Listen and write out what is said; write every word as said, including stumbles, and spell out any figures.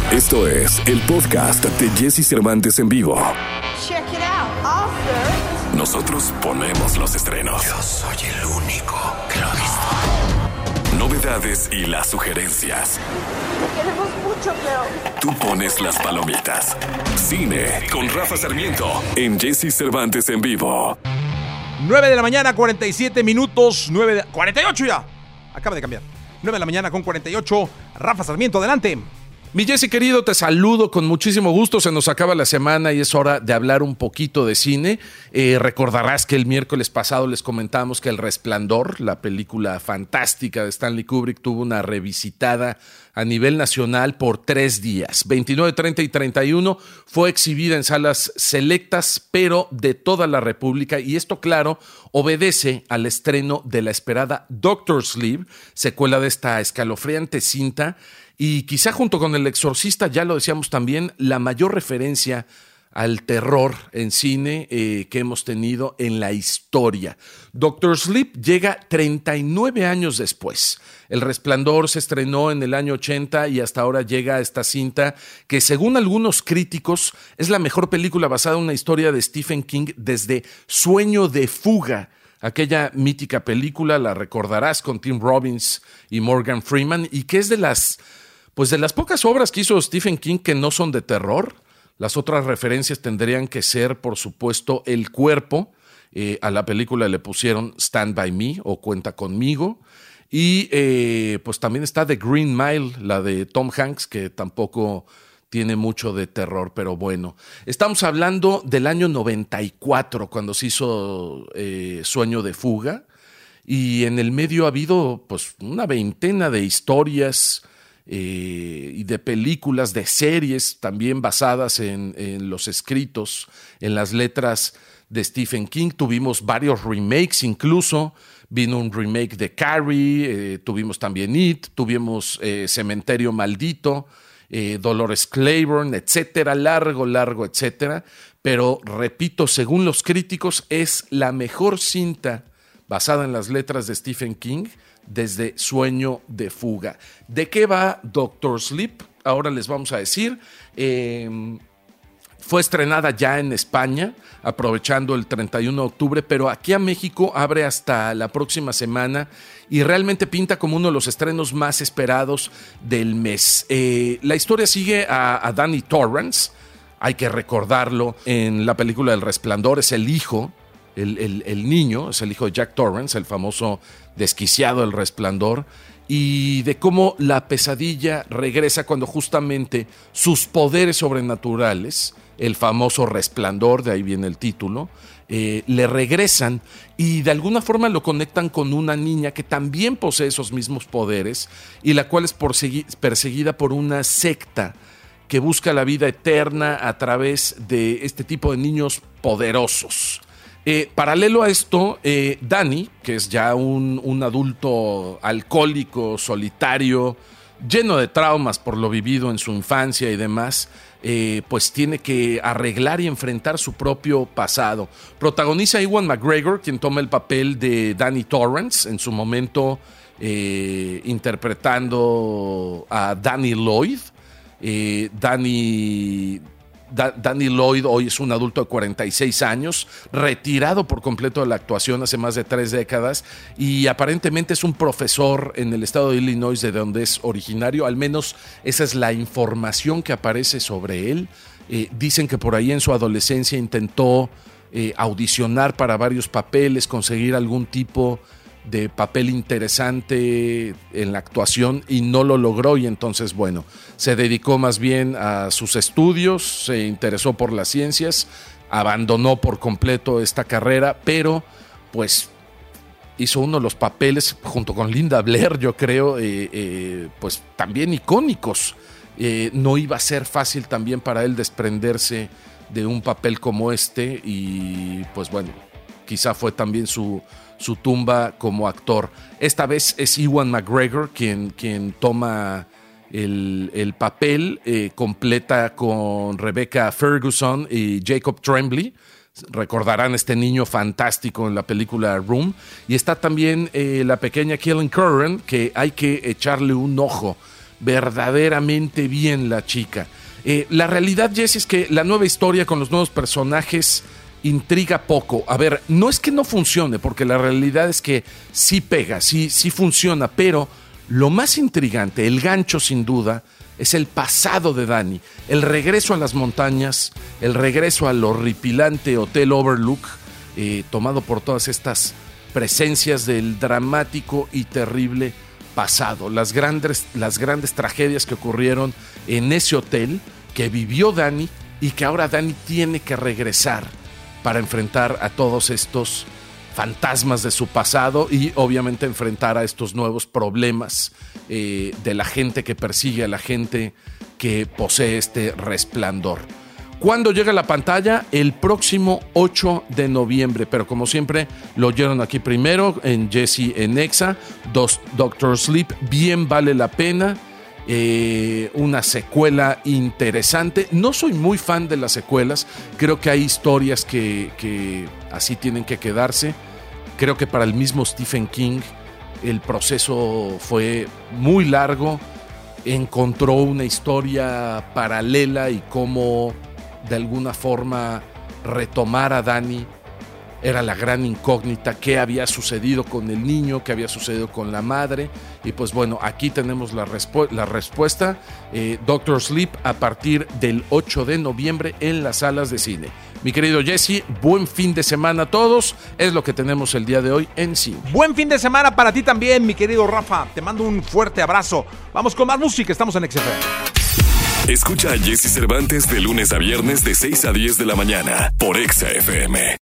Esto es el podcast de Jesse Cervantes en vivo. Check it out, author. Nosotros ponemos los estrenos. Yo soy el único que lo ha visto. Novedades y las sugerencias. Te queremos mucho, pero... Tú pones las palomitas. Cine con Rafa Sarmiento en Jesse Cervantes en vivo. nueve de la mañana, cuarenta y siete minutos. nueve de... cuarenta y ocho ya. Acaba de cambiar. nueve de la mañana con cuarenta y ocho. Rafa Sarmiento, adelante. Mi Jesse querido, te saludo con muchísimo gusto. Se nos acaba la semana y es hora de hablar un poquito de cine. Eh, recordarás que el miércoles pasado les comentamos que El Resplandor, la película fantástica de Stanley Kubrick, tuvo una revisitada a nivel nacional por tres días. veintinueve, treinta y treinta y uno fue exhibida en salas selectas, pero de toda la República. Y esto, claro, obedece al estreno de la esperada Doctor Sleep, secuela de esta escalofriante cinta. Y quizá junto con El Exorcista, ya lo decíamos también, la mayor referencia al terror en cine eh, que hemos tenido en la historia. Doctor Sleep llega treinta y nueve años después. El Resplandor se estrenó en el año ochenta y hasta ahora llega esta cinta que, según algunos críticos, es la mejor película basada en una historia de Stephen King desde Sueño de Fuga. Aquella mítica película, la recordarás, con Tim Robbins y Morgan Freeman, y que es de las... Pues de las pocas obras que hizo Stephen King que no son de terror. Las otras referencias tendrían que ser, por supuesto, El Cuerpo. Eh, a la película le pusieron Stand By Me o Cuenta Conmigo. Y eh, pues también está The Green Mile, la de Tom Hanks, que tampoco tiene mucho de terror, pero bueno. Estamos hablando del año noventa y cuatro, cuando se hizo eh, Sueño de Fuga. Y en el medio ha habido pues una veintena de historias... Eh, y de películas, de series también basadas en, en los escritos, en las letras de Stephen King. Tuvimos varios remakes, incluso vino un remake de Carrie, eh, tuvimos también It, tuvimos eh, Cementerio Maldito, eh, Dolores Claiborne, etcétera, largo, largo, etcétera. Pero repito, según los críticos, es la mejor cinta basada en las letras de Stephen King desde Sueño de Fuga. ¿De qué va Doctor Sleep? Ahora les vamos a decir. Eh, fue estrenada ya en España, aprovechando el treinta y uno de octubre, pero aquí a México abre hasta la próxima semana y realmente pinta como uno de los estrenos más esperados del mes. Eh, la historia sigue a, a Danny Torrance, hay que recordarlo, en la película El Resplandor, es el hijo, el, el, el niño, es el hijo de Jack Torrance, el famoso desquiciado El Resplandor, y de cómo la pesadilla regresa cuando justamente sus poderes sobrenaturales, el famoso resplandor, de ahí viene el título, eh, le regresan y de alguna forma lo conectan con una niña que también posee esos mismos poderes y la cual es perseguida por una secta que busca la vida eterna a través de este tipo de niños poderosos. Eh, paralelo a esto, eh, Danny, que es ya un, un adulto alcohólico, solitario, lleno de traumas por lo vivido en su infancia y demás, eh, pues tiene que arreglar y enfrentar su propio pasado. Protagoniza a Ewan McGregor, quien toma el papel de Danny Torrance, en su momento eh, interpretando a Danny Lloyd. Eh, Danny... Da- Danny Lloyd hoy es un adulto de cuarenta y seis años, retirado por completo de la actuación hace más de tres décadas y aparentemente es un profesor en el estado de Illinois, de donde es originario. Al menos esa es la información que aparece sobre él. Eh, dicen que por ahí en su adolescencia intentó eh, audicionar para varios papeles, conseguir algún tipo de papel interesante en la actuación y no lo logró, y entonces, bueno, se dedicó más bien a sus estudios, se interesó por las ciencias, abandonó por completo esta carrera, pero pues hizo uno de los papeles, junto con Linda Blair, yo creo, eh, eh, pues también icónicos. Eh, no iba a ser fácil también para él desprenderse de un papel como este y pues bueno, quizá fue también su su tumba como actor. Esta vez es Ewan McGregor quien, quien toma el, el papel, eh, completa con Rebecca Ferguson y Jacob Tremblay. Recordarán este niño fantástico en la película Room. Y está también eh, la pequeña Helen Curran, que hay que echarle un ojo. verdaderamente bien la chica. Eh, la realidad, Jess, es que la nueva historia con los nuevos personajes intriga poco. A ver, no es que no funcione, porque la realidad es que sí pega, sí, sí funciona, pero lo más intrigante, el gancho sin duda, es el pasado de Dani, el regreso a las montañas, el regreso al horripilante Hotel Overlook, eh, tomado por todas estas presencias del dramático y terrible pasado, las grandes, las grandes tragedias que ocurrieron en ese hotel que vivió Dani y que ahora Dani tiene que regresar para enfrentar a todos estos fantasmas de su pasado y obviamente enfrentar a estos nuevos problemas eh, de la gente que persigue a la gente que posee este resplandor. ¿Cuándo llega a la pantalla? El próximo ocho de noviembre, pero como siempre lo oyeron aquí primero en Jesse en Exa, Dos, Doctor Sleep, bien vale la pena. Eh, una secuela interesante. No soy muy fan de las secuelas, creo que hay historias que, que así tienen que quedarse. Creo que para el mismo Stephen King el proceso fue muy largo, encontró una historia paralela y cómo de alguna forma retomar a Dani era la gran incógnita, qué había sucedido con el niño, qué había sucedido con la madre. Y pues bueno, aquí tenemos la, respu- la respuesta. eh, Doctor Sleep a partir del ocho de noviembre en las salas de cine. Mi querido Jesse, buen fin de semana a todos, es lo que tenemos el día de hoy en cine. Buen fin de semana para ti también, mi querido Rafa, te mando un fuerte abrazo. Vamos con más música, estamos en X F M. Escucha a Jesse Cervantes de lunes a viernes de seis a diez de la mañana por Exa F M.